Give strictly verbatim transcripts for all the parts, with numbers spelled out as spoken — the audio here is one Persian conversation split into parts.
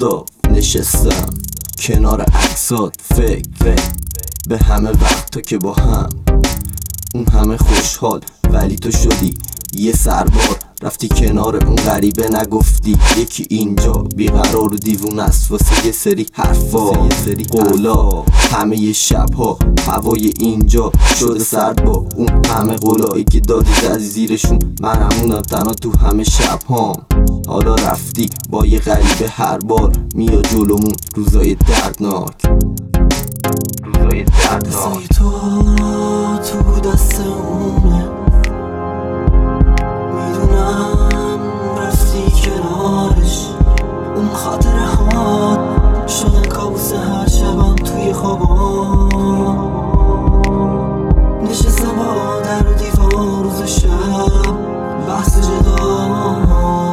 آفتاب نشستم کنار عکسات، فکر فکر به همه وقت تا که با هم اون همه خوشحال، ولی تو شدی یه سربار، رفتی کنار اون غریبه نگفتی یکی اینجا بیقرار و دیوون است واسه یه سری حرفا، یه سری قولا. همه ی شبها هوای اینجا شده سرد با اون همه قولایی که دادی زدی زیرشون، من همونم تنها تو همه شبهام. حالا رفتی با یه غریبه هر بار میاد جلومون، روزای دردناک، روزای دردناک. تو تو دست اونه، میدونم رفتی کنارش، اون خاطره هات شدن کابوس هر شبم توی خوابام. نشستم با در و دیوار روز و شب بحث جدال.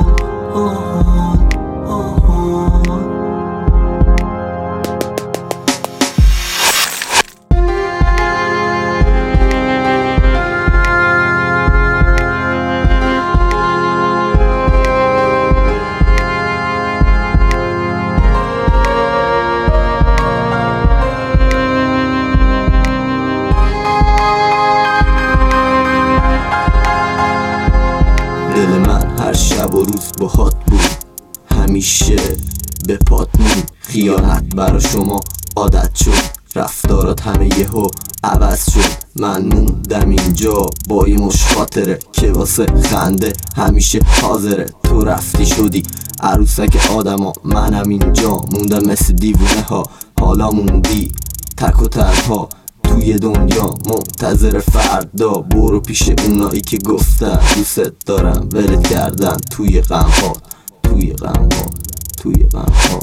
دل من هر شب و روز باهات بود، همیشه به پات مون. خیانت برا شما عادت شد، رفتارات همه یهو عوض شد. من موندم اینجا با یه مش خاطره که واسه خنده همیشه حاضره. تو رفتی شدی عروسک آدما، منم اینجا موندم مثل دیوونه ها. حالا موندی تک و تنها توی دنیا منتظر فردا. برو پیش اونایی که گفتن دوست دارم، ولت کردن توی غمهات، توی غمهات، توی غمهات.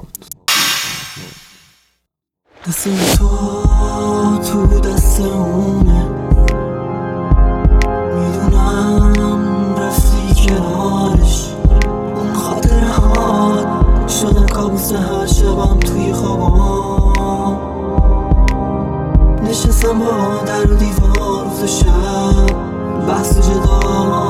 دست تو تو دست اونه، میدونم رفتی کنارش، اون خاطره هات شدن کابوس هر شبم توی خوابام. نشستم با در و دیوار روز و شب بحث جدال.